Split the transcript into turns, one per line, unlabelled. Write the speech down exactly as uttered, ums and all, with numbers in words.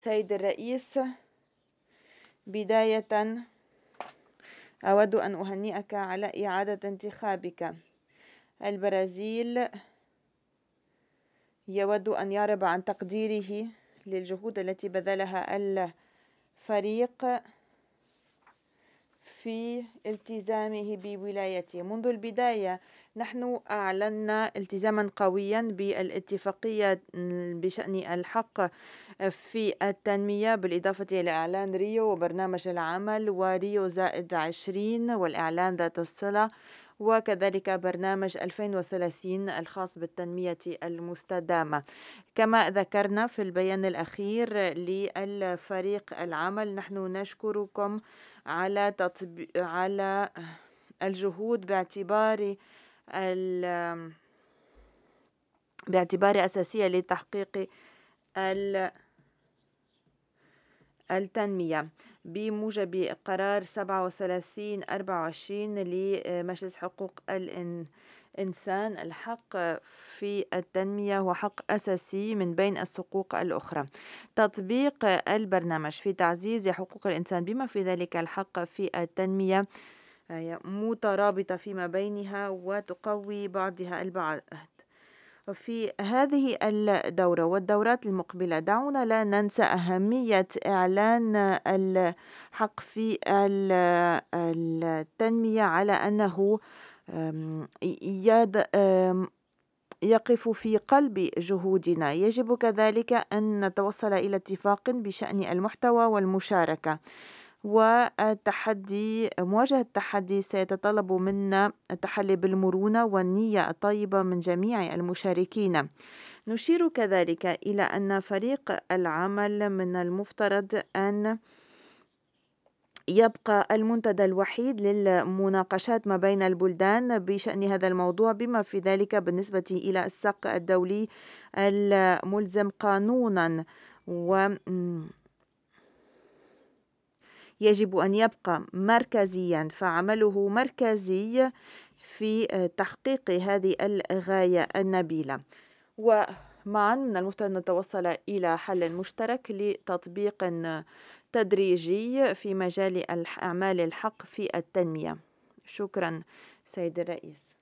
سيد الرئيس، بداية أود أن أهنئك على إعادة انتخابك. البرازيل يود أن يعرب عن تقديره للجهود التي بذلها الفريق في التزامه بولايته. منذ البداية نحن أعلنا التزاما قويا بالاتفاقية بشأن الحق في التنمية، بالإضافة إلى إعلان ريو وبرنامج العمل وريو زائد عشرين والإعلان ذات الصلة، وكذلك برنامج ألفين وثلاثين الخاص بالتنمية المستدامة. كما ذكرنا في البيان الأخير للفريق العمل، نحن نشكركم على تطبيق على الجهود باعتبار باعتبار أساسية لتحقيق التنمية بموجب قرار سبعة وثلاثين أربعة وعشرين لمجلس حقوق الإنسان. الحق في التنمية هو حق أساسي من بين الحقوق الأخرى. تطبيق البرنامج في تعزيز حقوق الإنسان بما في ذلك الحق في التنمية مترابطة فيما بينها وتقوي بعضها البعض. في هذه الدورة والدورات المقبلة دعونا لا ننسى أهمية إعلان الحق في التنمية على أنه يقف في قلب جهودنا. يجب كذلك أن نتوصل إلى اتفاق بشأن المحتوى والمشاركة، والتحدي مواجهة التحدي سيتطلب منا التحلي بالمرونة والنية الطيبة من جميع المشاركين. نشير كذلك إلى أن فريق العمل من المفترض أن يبقى المنتدى الوحيد للمناقشات ما بين البلدان بشأن هذا الموضوع، بما في ذلك بالنسبة إلى السق الدولي الملزم قانونا، و يجب أن يبقى مركزيا، فعمله مركزي في تحقيق هذه الغاية النبيلة. ومعا من المفترض نتوصل إلى حل مشترك لتطبيق تدريجي في مجال أعمال الحق في التنمية. شكرا سيد الرئيس.